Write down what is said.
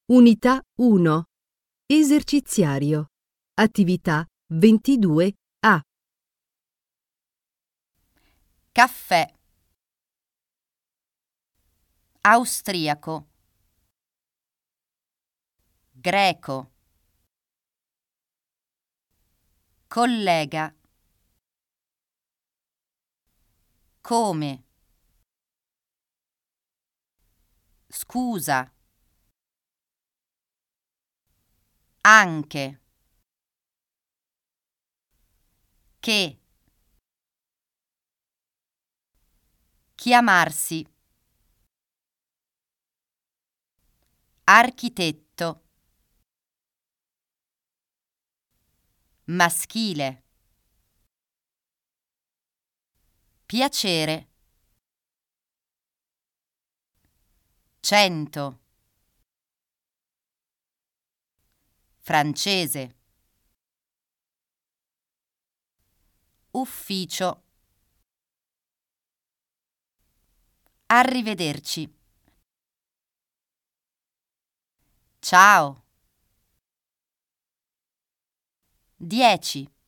Unità 1. Eserciziario. Attività 22A. Caffè. Austriaco. Greco. Collega. Come. Scusa. Anche. Che. Chiamarsi. Architetto. Maschile. Piacere. 100. Francese. Ufficio. Arrivederci. Ciao. 10.